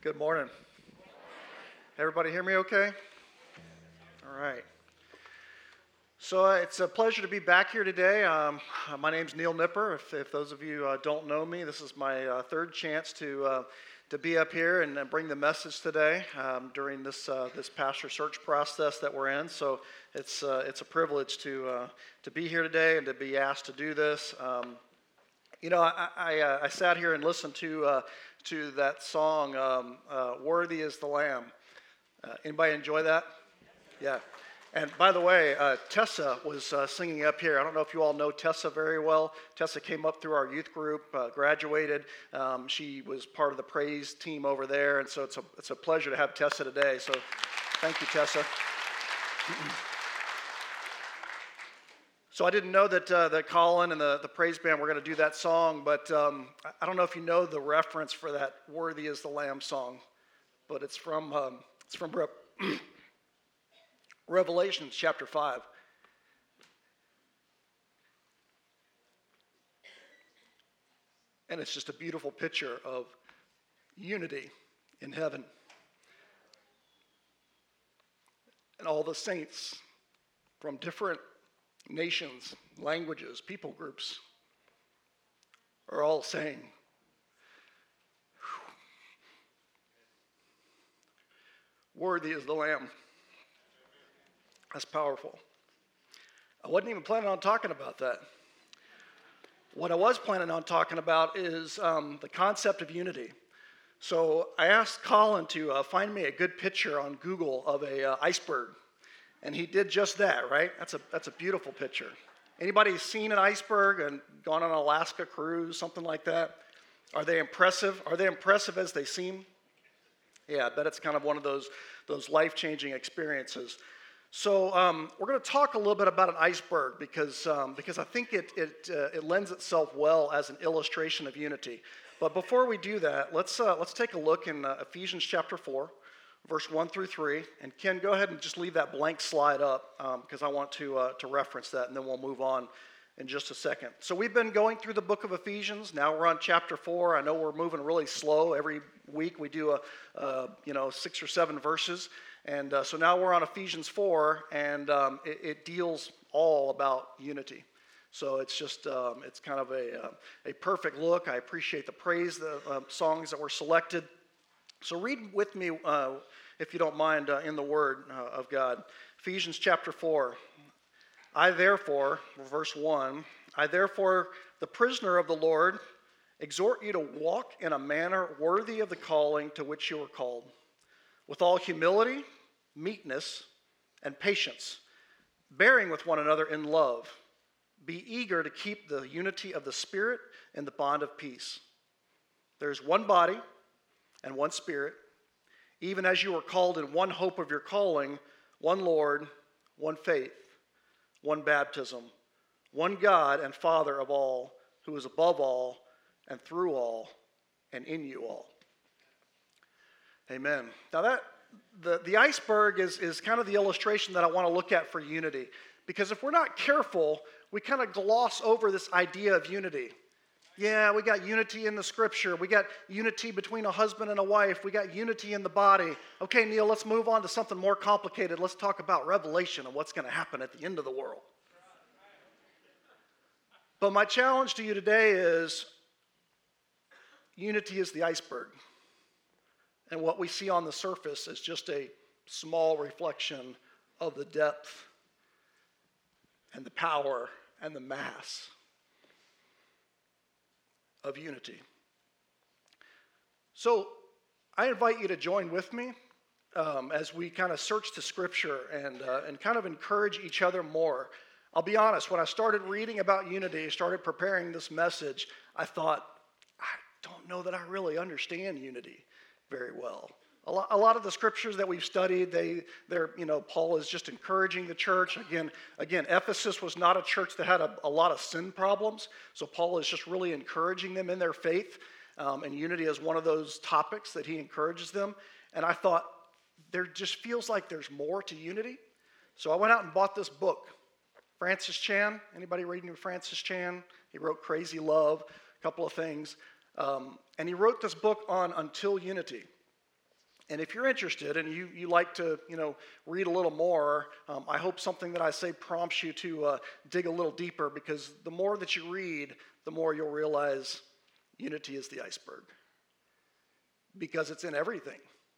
Good morning. Everybody hear me okay? All right. So it's a pleasure to be back here today. My name's Neil Nipper. If those of you don't know me, this is my third chance to be up here and bring the message today during this pastor search process that we're in. So it's a privilege to be here today and to be asked to do this. I sat here and listened to that song, "Worthy is the Lamb." Anybody enjoy that? Yeah. And by the way, Tessa was singing up here. I don't know if you all know Tessa very well. Tessa came up through our youth group, graduated. She was part of the praise team over there, and so it's a pleasure to have Tessa today. So thank you, Tessa. So I didn't know that Colin and the praise band were going to do that song, but I don't know if you know the reference for that "Worthy is the Lamb" song, but it's from Revelation chapter 5. And it's just a beautiful picture of unity in heaven. And all the saints from different nations, languages, people groups are all saying, "Worthy is the Lamb." That's powerful. I wasn't even planning on talking about that. What I was planning on talking about is the concept of unity. So I asked Colin to find me a good picture on Google of a iceberg, and he did just that. Right? That's a beautiful picture. Anybody seen an iceberg and gone on an Alaska cruise, something like that? Are they impressive? Are they impressive as they seem? Yeah, I bet it's kind of one of those life-changing experiences. So we're going to talk a little bit about an iceberg because I think it lends itself well as an illustration of unity. But before we do that, let's take a look in Ephesians chapter 4, verse 1 through 3. And Ken, go ahead and just leave that blank slide up because I want to reference that, and then we'll move on in just a second. So we've been going through the book of Ephesians. Now we're on chapter 4. I know we're moving really slow. Every week we do 6 or 7 verses. And so now we're on Ephesians 4, and it deals all about unity. So it's just, it's kind of a perfect look. I appreciate the praise, the songs that were selected. So read with me, if you don't mind, in the Word of God. Ephesians chapter 4. Verse 1, I therefore, the prisoner of the Lord, exhort you to walk in a manner worthy of the calling to which you were called, with all humility, meekness, and patience, bearing with one another in love. Be eager to keep the unity of the Spirit in the bond of peace. There is one body and one Spirit, even as you were called in one hope of your calling, one Lord, one faith, one baptism, one God and Father of all, who is above all and through all and in you all. Amen. Now the iceberg is kind of the illustration that I want to look at for unity. Because if we're not careful, we kind of gloss over this idea of unity. Yeah, we got unity in the scripture. We got unity between a husband and a wife. We got unity in the body. Okay, Neil, let's move on to something more complicated. Let's talk about Revelation and what's going to happen at the end of the world. But my challenge to you today is unity is the iceberg. And what we see on the surface is just a small reflection of the depth and the power and the mass of unity. So I invite you to join with me as we kind of search the scripture and kind of encourage each other more. I'll be honest, when I started reading about unity, started preparing this message, I thought, I don't know that I really understand unity very well. A lot of the scriptures that we've studied, Paul is just encouraging the church. Again, Ephesus was not a church that had a lot of sin problems, so Paul is just really encouraging them in their faith, and unity is one of those topics that he encourages them. And I thought, there just feels like there's more to unity. So I went out and bought this book. Francis Chan, anybody reading Francis Chan? He wrote Crazy Love, a couple of things. And he wrote this book on Until Unity. And if you're interested and you like to, read a little more, I hope something that I say prompts you to dig a little deeper, because the more that you read, the more you'll realize unity is the iceberg, because it's in everything.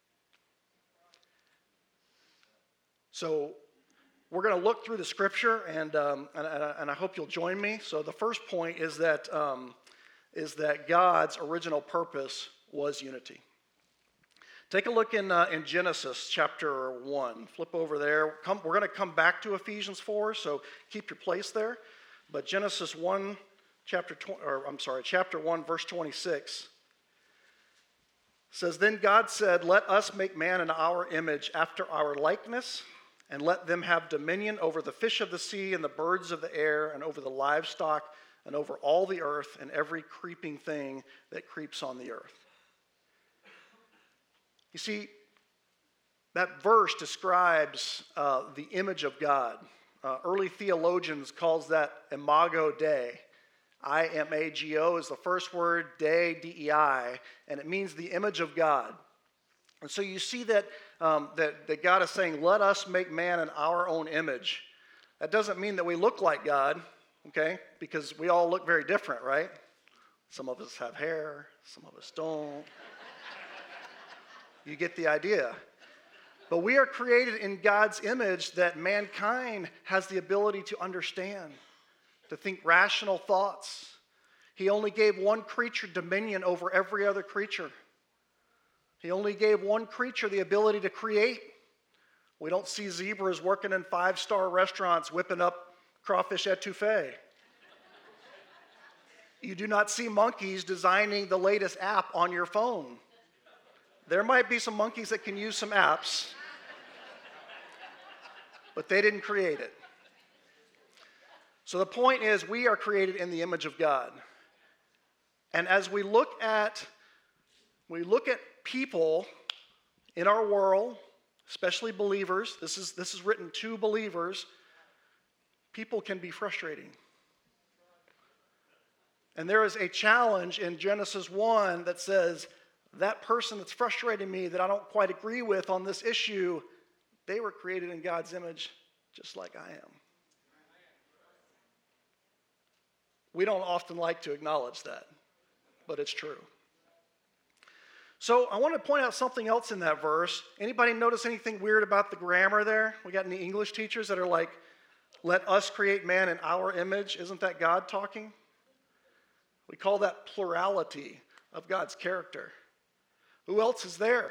So we're going to look through the scripture, and I hope you'll join me. So the first point is that God's original purpose was unity. Take a look in Genesis chapter 1. Flip over there. We're going to come back to Ephesians 4, so keep your place there. But Genesis 1, chapter 1, verse 26 says, "Then God said, 'Let us make man in our image, after our likeness, and let them have dominion over the fish of the sea and the birds of the air and over the livestock and over all the earth and every creeping thing that creeps on the earth.'" You see, that verse describes the image of God. Early theologians calls that imago Dei. I-M-A-G-O is the first word, Dei, D-E-I, and it means the image of God. And so you see that God is saying, let us make man in our own image. That doesn't mean that we look like God, okay? Because we all look very different, right? Some of us have hair, some of us don't. You get the idea. But we are created in God's image, that mankind has the ability to understand, to think rational thoughts. He only gave one creature dominion over every other creature. He only gave one creature the ability to create. We don't see zebras working in 5-star restaurants whipping up crawfish etouffee. You do not see monkeys designing the latest app on your phone. There might be some monkeys that can use some apps, but they didn't create it. So the point is, we are created in the image of God. And as we look at people in our world, especially believers, this is written to believers, people can be frustrating. And there is a challenge in Genesis 1 that says, that person that's frustrating me, that I don't quite agree with on this issue, they were created in God's image just like I am. We don't often like to acknowledge that, but it's true. So I want to point out something else in that verse. Anybody notice anything weird about the grammar there? We got any English teachers that are like, let us create man in our image? Isn't that God talking? We call that plurality of God's character. Who else is there?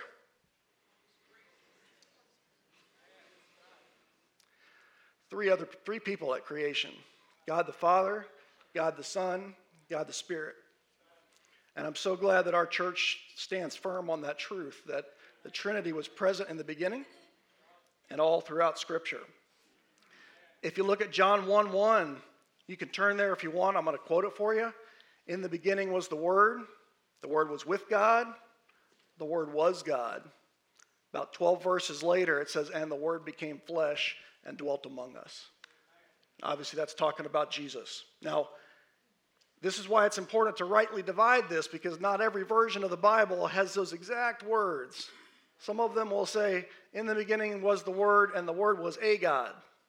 Three people at creation. God the Father, God the Son, God the Spirit. And I'm so glad that our church stands firm on that truth, that the Trinity was present in the beginning and all throughout Scripture. If you look at John 1:1, you can turn there if you want. I'm going to quote it for you. In the beginning was the Word was with God, the Word was God. About 12 verses later, it says, and the Word became flesh and dwelt among us. Obviously, that's talking about Jesus. Now, this is why it's important to rightly divide this, because not every version of the Bible has those exact words. Some of them will say, in the beginning was the Word, and the Word was a God.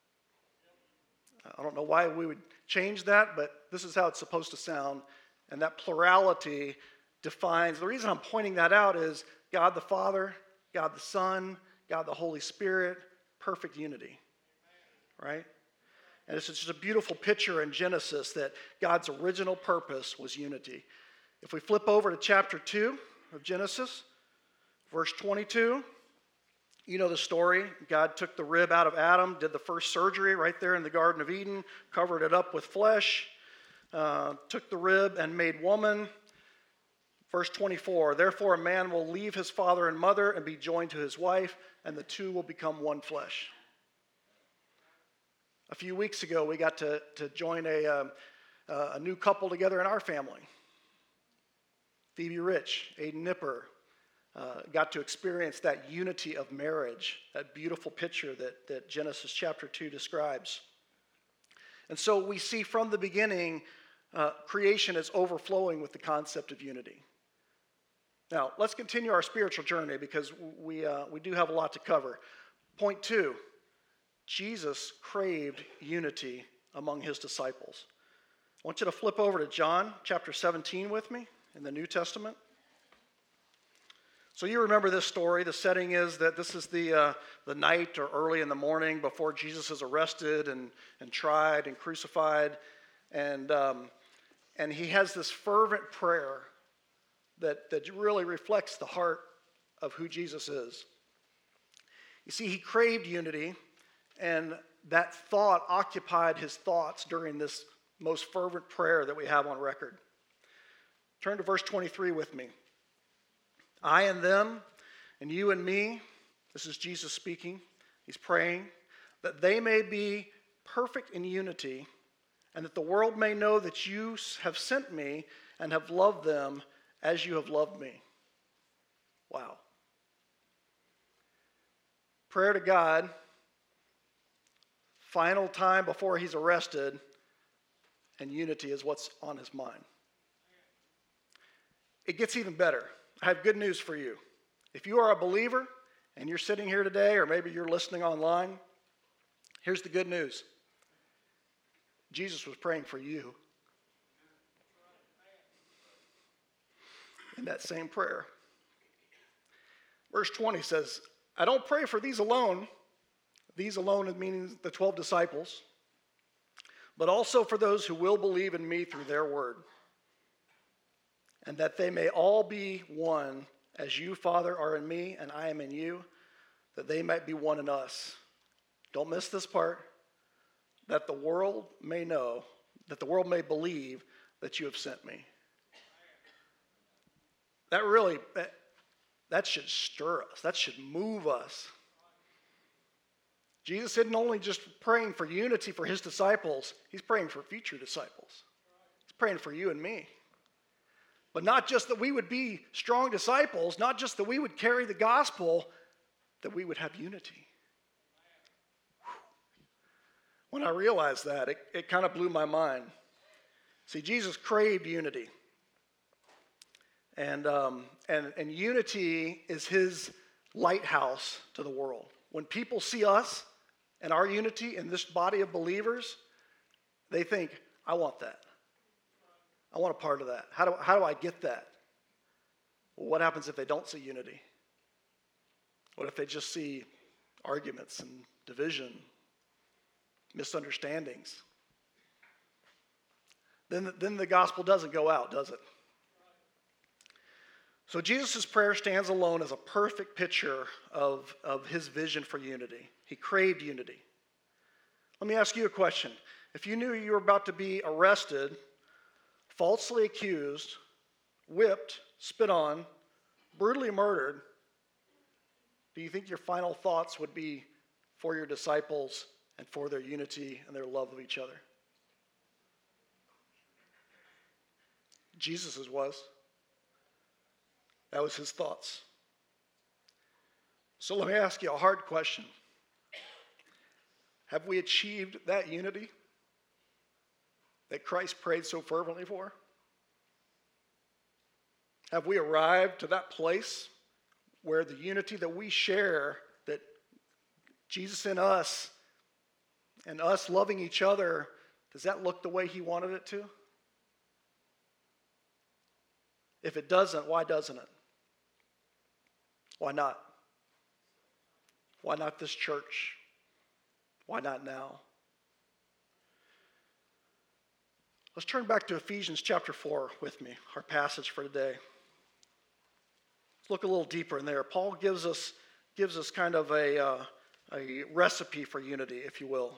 I don't know why we would change that, but this is how it's supposed to sound. And that plurality defines, the reason I'm pointing that out is God the Father, God the Son, God the Holy Spirit, perfect unity, right? And it's just a beautiful picture in Genesis that God's original purpose was unity. If we flip over to chapter 2 of Genesis, verse 22, you know the story. God took the rib out of Adam, did the first surgery right there in the Garden of Eden, covered it up with flesh, took the rib and made woman. Verse 24, therefore a man will leave his father and mother and be joined to his wife, and the two will become one flesh. A few weeks ago, we got to join a new couple together in our family. Phoebe Rich, Aiden Nipper, got to experience that unity of marriage, that beautiful picture that Genesis chapter 2 describes. And so we see from the beginning, creation is overflowing with the concept of unity. Now, let's continue our spiritual journey because we do have a lot to cover. Point 2, Jesus craved unity among his disciples. I want you to flip over to John chapter 17 with me in the New Testament. So you remember this story. The setting is that this is the night or early in the morning before Jesus is arrested and tried and crucified. And he has this fervent prayer that really reflects the heart of who Jesus is. You see, he craved unity, and that thought occupied his thoughts during this most fervent prayer that we have on record. Turn to verse 23 with me. I and them, and you and me, this is Jesus speaking, he's praying, that they may be perfect in unity, and that the world may know that you have sent me and have loved them as you have loved me. Wow. Prayer to God, final time before he's arrested, and unity is what's on his mind. It gets even better. I have good news for you. If you are a believer and you're sitting here today, or maybe you're listening online, here's the good news. Jesus was praying for you in that same prayer. Verse 20 says, I don't pray for these alone. These alone meaning the 12 disciples, but also for those who will believe in me through their word, and that they may all be one, as you, Father, are in me and I am in you, that they might be one in us. Don't miss this part. That the world may know, that the world may believe that you have sent me. That should stir us. That should move us. Jesus isn't only just praying for unity for his disciples, he's praying for future disciples. He's praying for you and me. But not just that we would be strong disciples, not just that we would carry the gospel, that we would have unity. When I realized that, it kind of blew my mind. See, Jesus craved unity. And unity is his lighthouse to the world. When people see us and our unity in this body of believers, they think, I want that. I want a part of that. How do I get that? Well, what happens if they don't see unity? What if they just see arguments and division, misunderstandings? Then the gospel doesn't go out, does it? So Jesus' prayer stands alone as a perfect picture of his vision for unity. He craved unity. Let me ask you a question. If you knew you were about to be arrested, falsely accused, whipped, spit on, brutally murdered, do you think your final thoughts would be for your disciples and for their unity and their love of each other? Jesus's was. That was his thoughts. So let me ask you a hard question. Have we achieved that unity that Christ prayed so fervently for? Have we arrived to that place where the unity that we share, that Jesus in us and us loving each other, does that look the way he wanted it to? If it doesn't, why doesn't it? Why not? Why not this church? Why not now? Let's turn back to Ephesians chapter 4 with me, our passage for today. Let's look a little deeper in there. Paul gives us kind of a recipe for unity, if you will.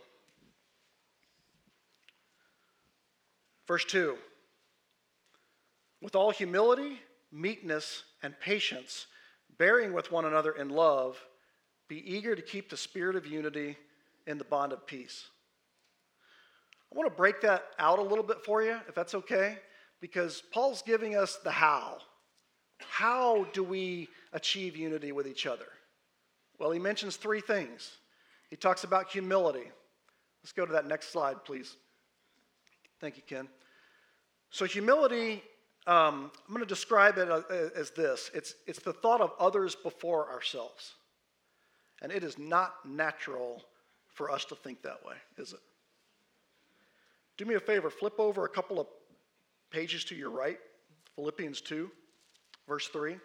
Verse 2. With all humility, meekness, and patience, bearing with one another in love, be eager to keep the spirit of unity in the bond of peace. I want to break that out a little bit for you, if that's okay, because Paul's giving us the how. How do we achieve unity with each other? Well, he mentions three things. He talks about humility. Let's go to that next slide, please. Thank you, Ken. So humility I'm going to describe it as this. It's the thought of others before ourselves. And it is not natural for us to think that way, is it? Do me a favor, flip over a couple of pages to your right, Philippians 2, verse 3.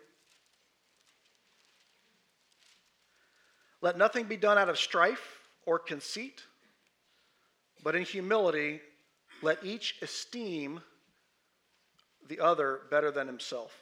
Let nothing be done out of strife or conceit, but in humility let each esteem the other better than himself.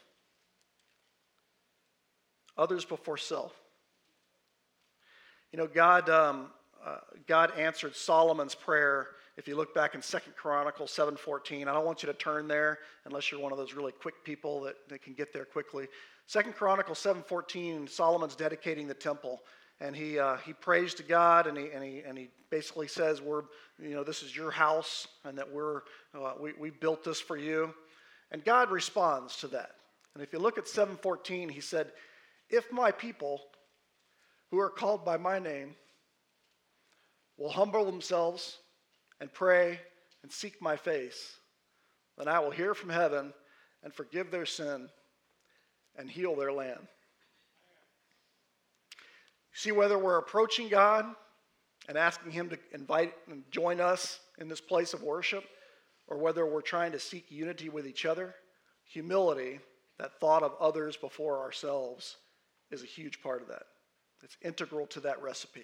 Others before self. You know, God answered Solomon's prayer. If you look back in 2 Chronicles 7:14, I don't want you to turn there unless you're one of those really quick people that can get there quickly. 2 Chronicles 7:14, Solomon's dedicating the temple, and he prays to God, and he basically says, this is your house, and that we built this for you, and God responds to that. And if you look at 7:14, he said, if my people who are called by my name will humble themselves and pray and seek my face, then I will hear from heaven and forgive their sin and heal their land. See, whether we're approaching God and asking him to invite and join us in this place of worship, or whether we're trying to seek unity with each other, humility, that thought of others before ourselves, is a huge part of that. It's integral to that recipe.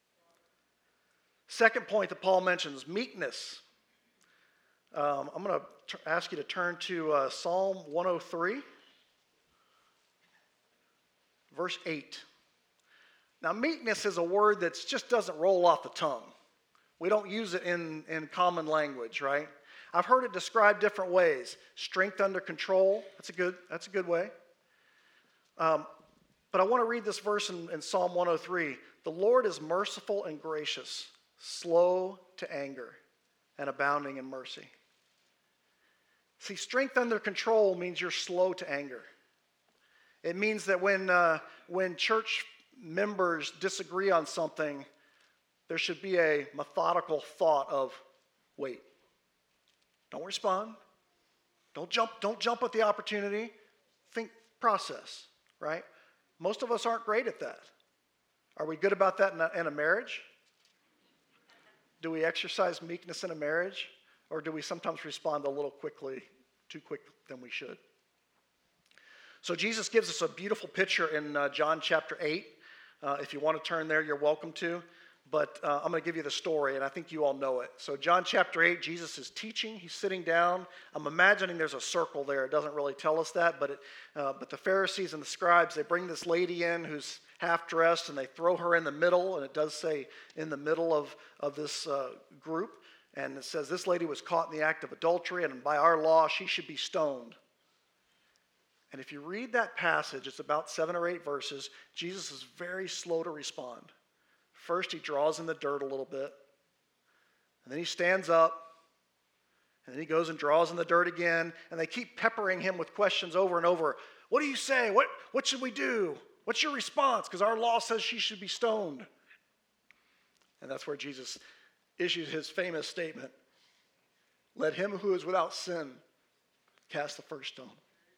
Second point that Paul mentions, meekness. I'm going to ask you to turn to Psalm 103, verse 8. Now, meekness is a word that just doesn't roll off the tongue. We don't use it in common language, right? I've heard it described different ways. Strength under control, that's a good way. But I want to read this verse in Psalm 103. The Lord is merciful and gracious, slow to anger, and abounding in mercy. See, strength under control means you're slow to anger. It means that when church members disagree on something, there should be a methodical thought of, wait, don't respond, don't jump at the opportunity, think, process, right? Most of us aren't great at that. Are we good about that in a marriage? Do we exercise meekness in a marriage? Or do we sometimes respond a little too quick than we should? So Jesus gives us a beautiful picture in John chapter 8. If you want to turn there, you're welcome to. But I'm going to give you the story, and I think you all know it. So John chapter 8, Jesus is teaching. He's sitting down. I'm imagining there's a circle there. It doesn't really tell us that, but the Pharisees and the scribes, they bring this lady in who's half-dressed, and they throw her in the middle, and it does say in the middle of this group. And it says this lady was caught in the act of adultery, and by our law, she should be stoned. And if you read that passage, it's about 7 or 8 verses. Jesus is very slow to respond. First, he draws in the dirt a little bit, and then he stands up, and then he goes and draws in the dirt again, and they keep peppering him with questions over and over. What do you say? What should we do? What's your response? Because our law says she should be stoned. And that's where Jesus issues his famous statement, let him who is without sin cast the first stone.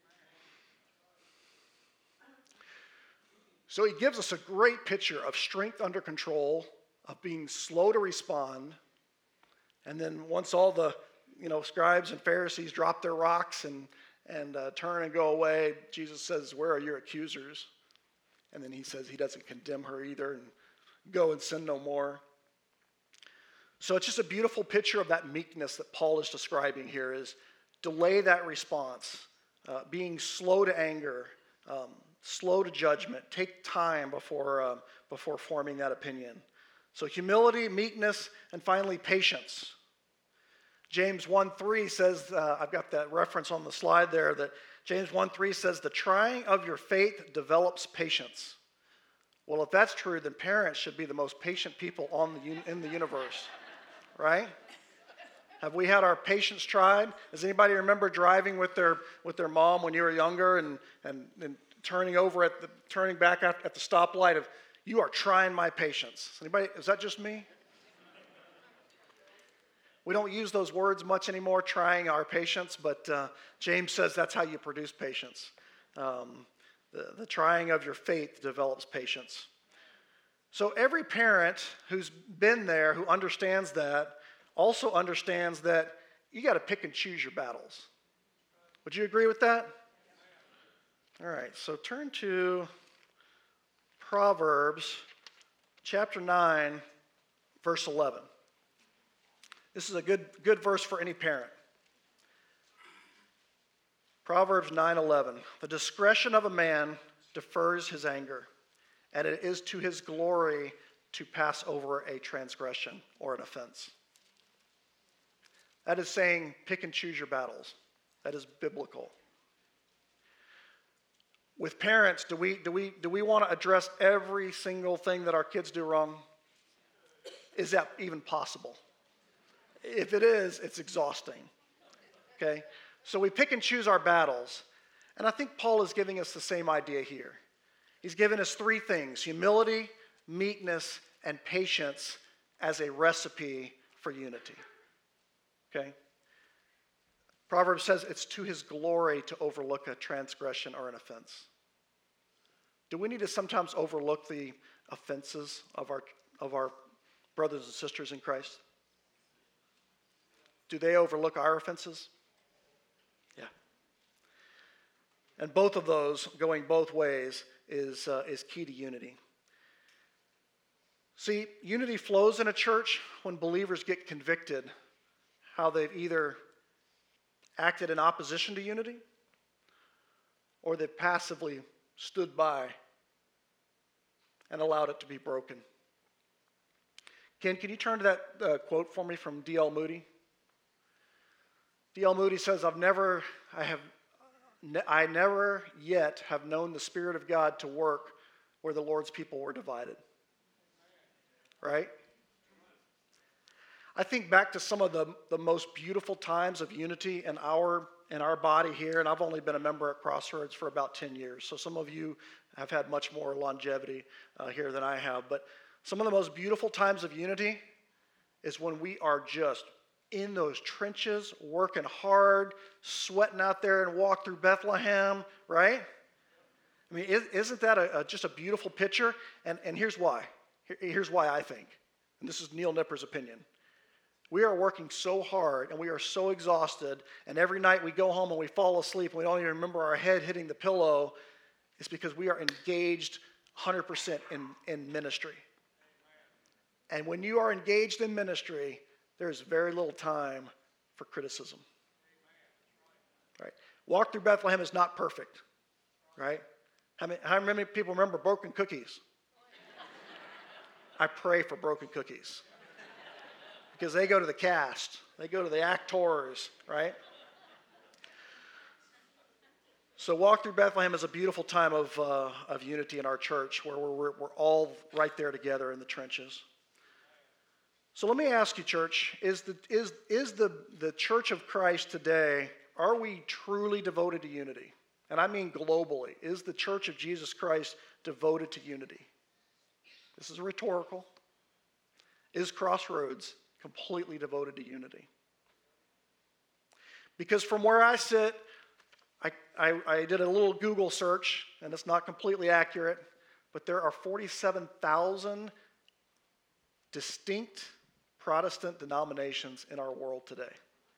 So he gives us a great picture of strength under control, of being slow to respond. And then once all the scribes and Pharisees drop their rocks and turn and go away, Jesus says, where are your accusers? And then he says he doesn't condemn her either, and go and sin no more. So it's just a beautiful picture of that meekness that Paul is describing here, is delay that response, being slow to anger, slow to judgment, take time before forming that opinion. So humility, meekness, and finally patience. James 1:3 says, I've got that reference on the slide there, that James 1:3 says, the trying of your faith develops patience. Well, if that's true, then parents should be the most patient people in the universe, right? Have we had our patience tried? Does anybody remember driving with their mom when you were younger and turning back at the stoplight of, you are trying my patience? Anybody? Is that just me? We don't use those words much anymore, trying our patience, but James says that's how you produce patience. The trying of your faith develops patience. So every parent who's been there, who understands that, also understands that you got to pick and choose your battles. Would you agree with that? All right, so turn to Proverbs chapter 9, verse 11. This is a good verse for any parent. Proverbs 9:11. The discretion of a man defers his anger, and it is to his glory to pass over a transgression or an offense. That is saying pick and choose your battles. That is biblical. With parents, do we want to address every single thing that our kids do wrong? Is that even possible? If it is, it's exhausting. Okay? So we pick and choose our battles. And I think Paul is giving us the same idea here. He's given us three things: humility, meekness, and patience as a recipe for unity. Okay? Proverbs says it's to his glory to overlook a transgression or an offense. Do we need to sometimes overlook the offenses of our brothers and sisters in Christ? Do they overlook our offenses? Yeah. And both of those, going both ways, is key to unity. See, unity flows in a church when believers get convicted how they've either acted in opposition to unity or they've passively stood by and allowed it to be broken. Ken, can you turn to that quote for me from D.L. Moody? D.L. Moody says, I never yet have known the Spirit of God to work where the Lord's people were divided. Right? I think back to some of the most beautiful times of unity in our body here, and I've only been a member at Crossroads for about 10 years, so some of you have had much more longevity here than I have, but some of the most beautiful times of unity is when we are just in those trenches, working hard, sweating out there and walk through Bethlehem, right? I mean, isn't that just a beautiful picture? And here's why. Here's why I think, and this is Neil Nipper's opinion. We are working so hard and we are so exhausted, and every night we go home and we fall asleep and we don't even remember our head hitting the pillow. It's because we are engaged 100% in ministry. And when you are engaged in ministry, there's very little time for criticism. Right? Walk through Bethlehem is not perfect. Right? How many people remember broken cookies? I pray for broken cookies. Because they go to the cast. They go to the actors, right? So Walk Through Bethlehem is a beautiful time of unity in our church where we're all right there together in the trenches. So let me ask you, church, is the Church of Christ today, are we truly devoted to unity? And I mean globally. Is the Church of Jesus Christ devoted to unity? This is rhetorical. Is Crossroads completely devoted to unity? Because from where I sit, I did a little Google search, and it's not completely accurate, but there are 47,000 distinct Protestant denominations in our world today.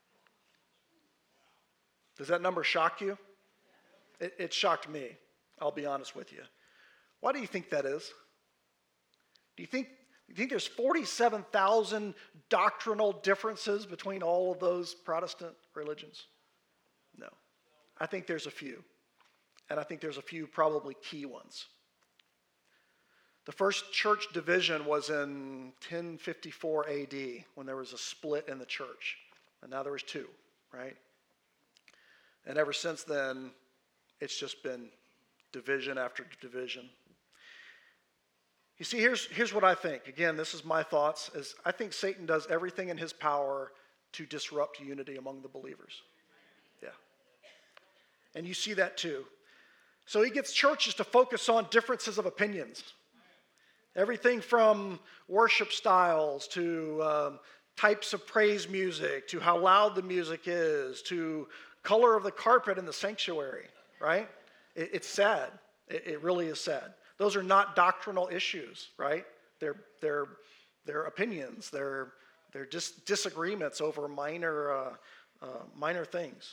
Does that number shock you? It shocked me, I'll be honest with you. Why do you think that is? Do you think there's 47,000 doctrinal differences between all of those Protestant religions? No. I think there's a few. And I think there's a few probably key ones. The first church division was in 1054 AD when there was a split in the church. And now there was two, right? And ever since then, it's just been division after division. You see, here's what I think. Again, this is my thoughts. Is I think Satan does everything in his power to disrupt unity among the believers. Yeah. And you see that too. So he gets churches to focus on differences of opinions. Everything from worship styles to types of praise music, to how loud the music is, to color of the carpet in the sanctuary, right? It's sad. It really is sad. Those are not doctrinal issues, right? They're opinions. They're just disagreements over minor things.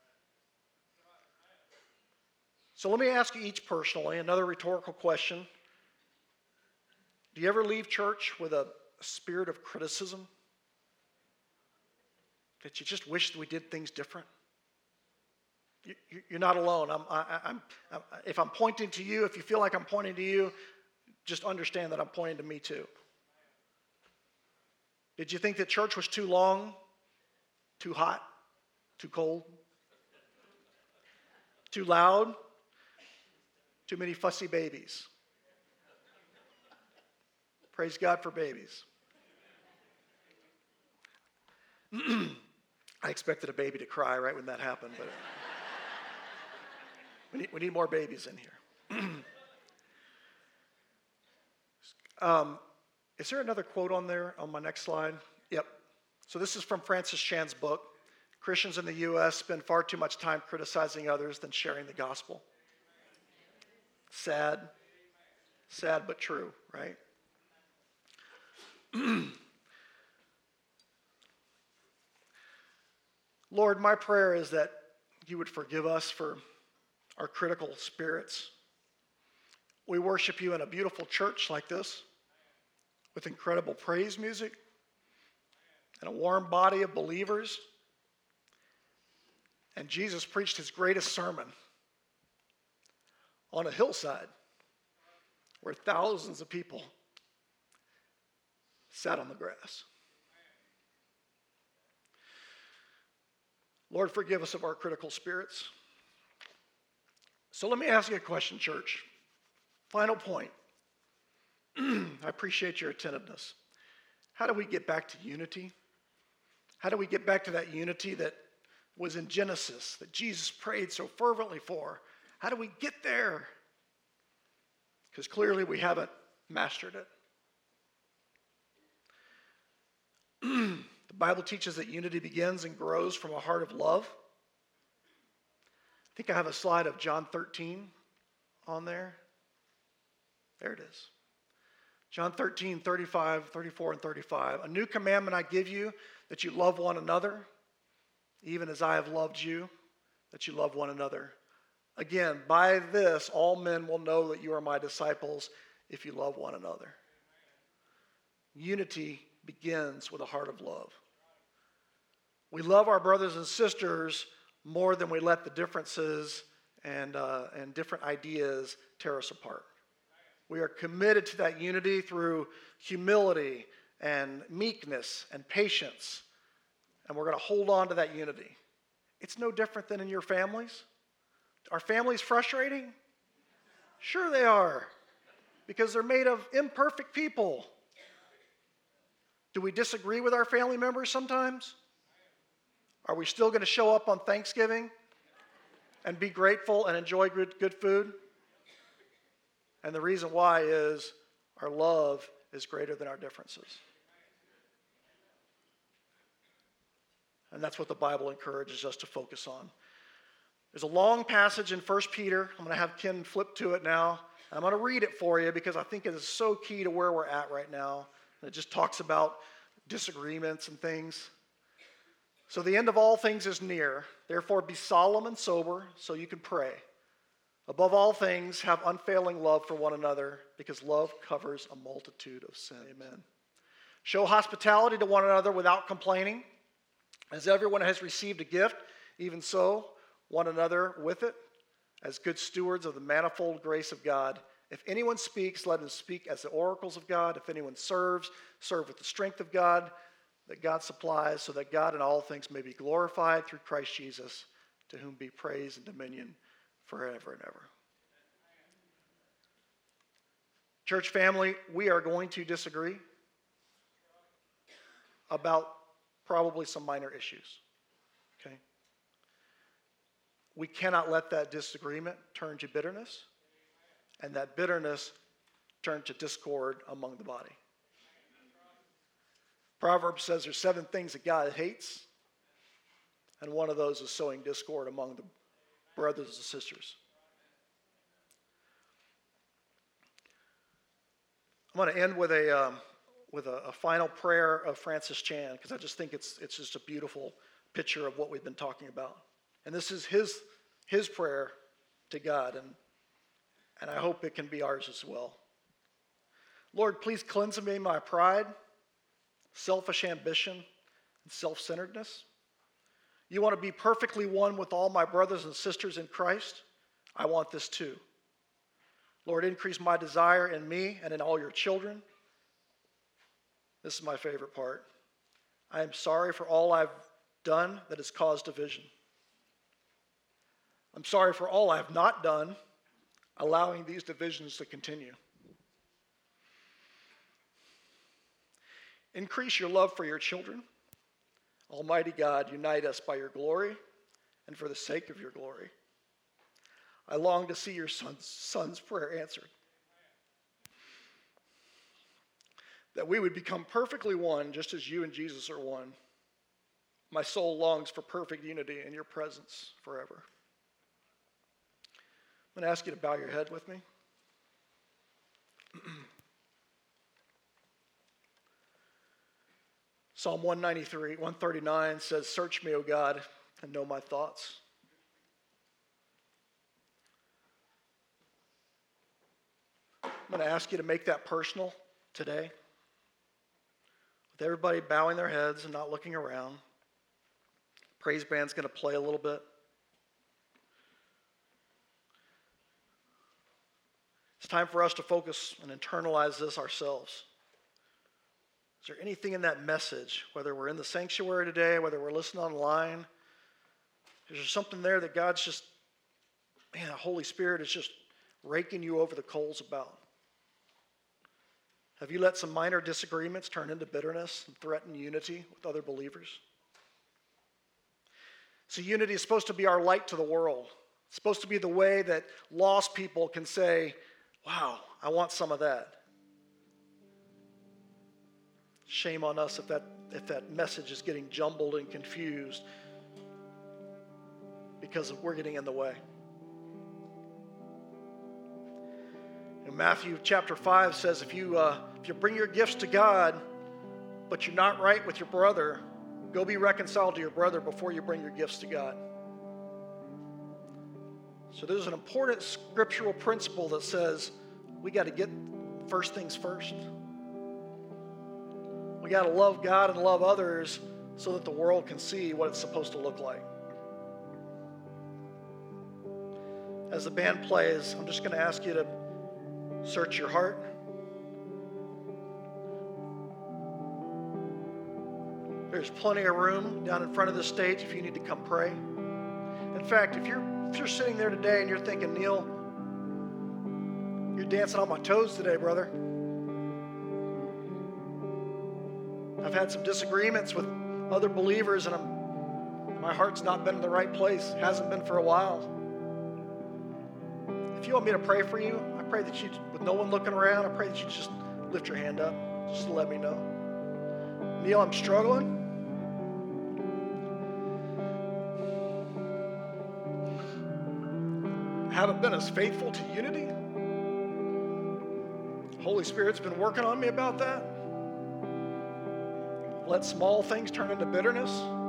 So let me ask you each personally another rhetorical question. Do you ever leave church with a spirit of criticism? That you just wish that we did things different? You're not alone. If I'm pointing to you, if you feel like I'm pointing to you, just understand that I'm pointing to me too. Did you think that church was too long, too hot, too cold, too loud, too many fussy babies? Praise God for babies. I expected a baby to cry right when that happened, but we need more babies in here. Is there another quote on there on my next slide? Yep. So this is from Francis Chan's book. Christians in the U.S. spend far too much time criticizing others than sharing the gospel. Sad but true, right? Lord, my prayer is that you would forgive us for our critical spirits. We worship you in a beautiful church like this with incredible praise music and a warm body of believers. And Jesus preached his greatest sermon on a hillside where thousands of people sat on the grass. Lord, forgive us of our critical spirits. So let me ask you a question, church. Final point. I appreciate your attentiveness. How do we get back to unity? How do we get back to that unity that was in Genesis, that Jesus prayed so fervently for? How do we get there? Because clearly we haven't mastered it. The Bible teaches that unity begins and grows from a heart of love. I think I have a slide of John 13 on there. There it is. John 13, 35, 34, and 35. A new commandment I give you, that you love one another, even as I have loved you, that you love one another. Again, by this all men will know that you are my disciples, if you love one another. Unity begins with a heart of love. We love our brothers and sisters more than we let the differences and different ideas tear us apart. We are committed to that unity through humility and meekness and patience, and we're going to hold on to that unity. It's no different than in your families. Are families frustrating? Sure they are, because they're made of imperfect people. Do we disagree with our family members sometimes? Are we still going to show up on Thanksgiving and be grateful and enjoy good food? And the reason why is our love is greater than our differences. And that's what the Bible encourages us to focus on. There's a long passage in 1 Peter. I'm going to have Ken flip to it now. I'm going to read it for you because I think it is so key to where we're at right now. It just talks about disagreements and things. So the end of all things is near. Therefore be solemn and sober so you can pray. Above all things, have unfailing love for one another, because love covers a multitude of sins. Amen. Show hospitality to one another without complaining. As everyone has received a gift, even so, one another with it, as good stewards of the manifold grace of God. If anyone speaks, let him speak as the oracles of God. If anyone serves, serve with the strength of God that God supplies, so that God in all things may be glorified through Christ Jesus, to whom be praise and dominion forever and ever. Church family, we are going to disagree about probably some minor issues. Okay? We cannot let that disagreement turn to bitterness, and that bitterness turn to discord among the body. Proverbs says there's 7 things that God hates, and one of those is sowing discord among the brothers and sisters. I'm going to end with a final prayer of Francis Chan, because I just think it's just a beautiful picture of what we've been talking about. And this is his prayer to God, and I hope it can be ours as well. Lord, please cleanse me my pride, selfish ambition, and self-centeredness. You want to be perfectly one with all my brothers and sisters in Christ? I want this too. Lord, increase my desire in me and in all your children. This is my favorite part. I am sorry for all I've done that has caused division. I'm sorry for all I've not done, allowing these divisions to continue. Increase your love for your children. Almighty God, unite us by your glory and for the sake of your glory. I long to see your son's prayer answered. That we would become perfectly one, just as you and Jesus are one. My soul longs for perfect unity in your presence forever. I'm going to ask you to bow your head with me. Psalm 139 says, "Search me, O God, and know my thoughts." I'm going to ask you to make that personal today. With everybody bowing their heads and not looking around. Praise band's going to play a little bit. It's time for us to focus and internalize this ourselves. Is there anything in that message, whether we're in the sanctuary today, whether we're listening online, is there something there that God's just, the Holy Spirit is just raking you over the coals about? Have you let some minor disagreements turn into bitterness and threaten unity with other believers? So unity is supposed to be our light to the world. It's supposed to be the way that lost people can say, wow, I want some of that. Shame on us if that message is getting jumbled and confused because we're getting in the way. In Matthew chapter 5 says if you bring your gifts to God, but you're not right with your brother, go be reconciled to your brother before you bring your gifts to God. So there's an important scriptural principle that says we got to get first things first. We got to love God and love others so that the world can see what it's supposed to look like. As the band plays, I'm just going to ask you to search your heart. There's plenty of room down in front of the stage if you need to come pray. In fact, if you're sitting there today and you're thinking, Neil, you're dancing on my toes today, brother. I've had some disagreements with other believers and my heart's not been in the right place. Hasn't been for a while. If you want me to pray for you, I pray that you, with no one looking around, I pray that you just lift your hand up. Just let me know. Neil, I'm struggling. I haven't been as faithful to unity. Holy Spirit's been working on me about that. Let small things turn into bitterness.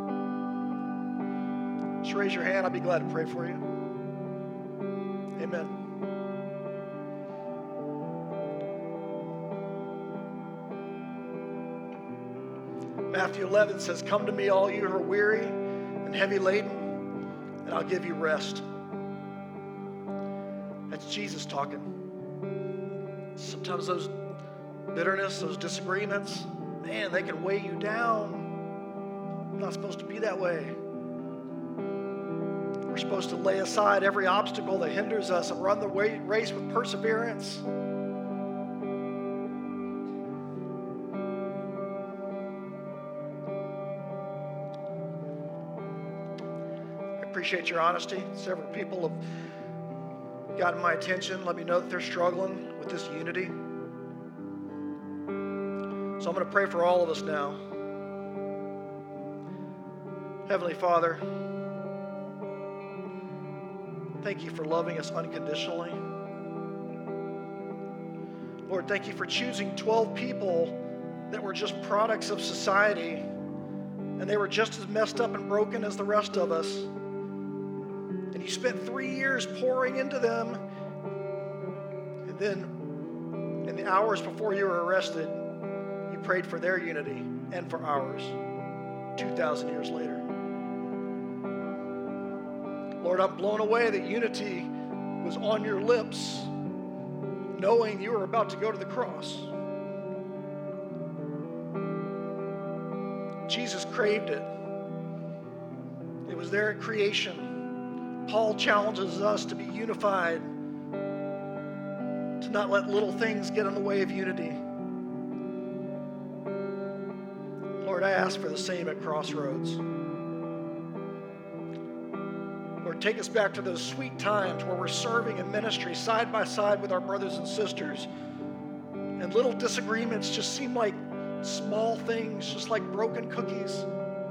Just raise your hand. I'll be glad to pray for you. Amen. Matthew 11 says, "Come to me, all you who are weary and heavy laden, and I'll give you rest." That's Jesus talking. Sometimes those bitterness, those disagreements, man, they can weigh you down. We're not supposed to be that way. We're supposed to lay aside every obstacle that hinders us and run the race with perseverance. I appreciate your honesty. Several people have gotten my attention. Let me know that they're struggling with this unity. So I'm going to pray for all of us now. Heavenly Father, thank you for loving us unconditionally. Lord, thank you for choosing 12 people that were just products of society, and they were just as messed up and broken as the rest of us. And you spent 3 years pouring into them, and then in the hours before you were arrested, you prayed for their unity and for ours 2,000 years later. Lord, I'm blown away that unity was on your lips, knowing you were about to go to the cross. Jesus craved it. It was there at creation. Paul challenges us to be unified, to not let little things get in the way of unity. Lord, I ask for the same at Crossroads. Lord, take us back to those sweet times where we're serving in ministry side by side with our brothers and sisters, and little disagreements just seem like small things, just like broken cookies.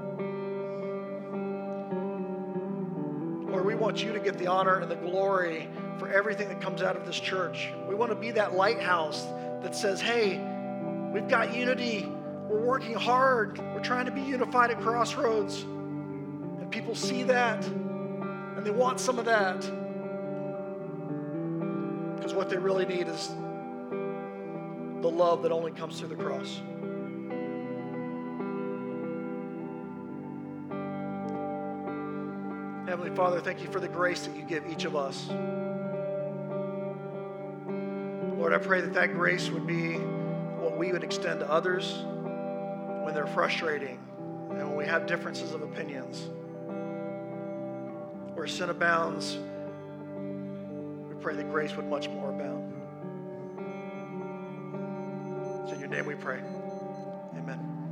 Lord, we want you to get the honor and the glory for everything that comes out of this church. We want to be that lighthouse that says, hey, we've got unity. We're working hard. We're trying to be unified at Crossroads. And people see that, and they want some of that. Because what they really need is the love that only comes through the cross. Heavenly Father, thank you for the grace that you give each of us. Lord, I pray that that grace would be what we would extend to others when they're frustrating and when we have differences of opinions. Where sin abounds, we pray that grace would much more abound. It's in your name we pray. Amen.